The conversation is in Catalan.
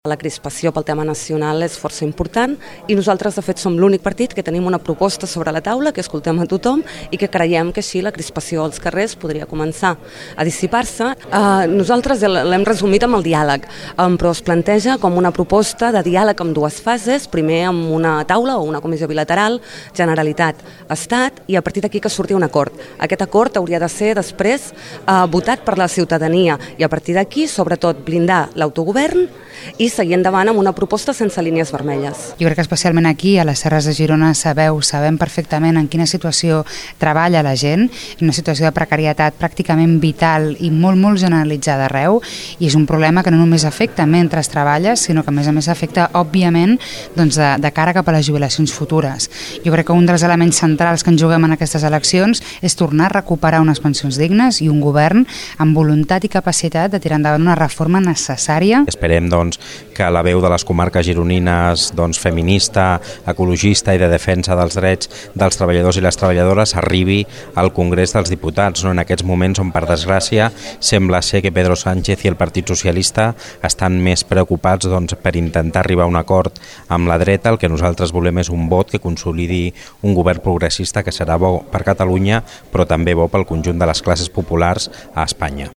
La crispació pel tema nacional és força important i nosaltres, de fet, som l'únic partit que tenim una proposta sobre la taula, que escoltem a tothom i que creiem que així la crispació als carrers podria començar a dissipar-se. Nosaltres l'hem resumit amb el diàleg, però es planteja com una proposta de diàleg amb dues fases, primer amb una taula o una comissió bilateral, Generalitat, Estat, i a partir d'aquí que surti un acord. Aquest acord hauria de ser després votat per la ciutadania i a partir d'aquí, sobretot, blindar l'autogovern i seguir endavant amb una proposta sense línies vermelles. Jo crec que especialment aquí, a les Serres de Girona, sabem perfectament en quina situació treballa la gent, en una situació de precarietat pràcticament vital i molt generalitzada arreu, i és un problema que no només afecta mentre treballes, sinó que a més afecta, òbviament, de cara cap a les jubilacions futures. Jo crec que un dels elements centrals que ens juguem en aquestes eleccions és tornar a recuperar unes pensions dignes i un govern amb voluntat i capacitat de tirar endavant una reforma necessària. Esperem, que la veu de les comarques gironines feminista, ecologista i de defensa dels drets dels treballadors i les treballadores arribi al Congrés dels Diputats, en aquests moments on, per desgràcia, sembla ser que Pedro Sánchez i el Partit Socialista estan més preocupats per intentar arribar a un acord amb la dreta. El que nosaltres volem és un vot que consolidi un govern progressista que serà bo per Catalunya, però també bo pel conjunt de les classes populars a Espanya.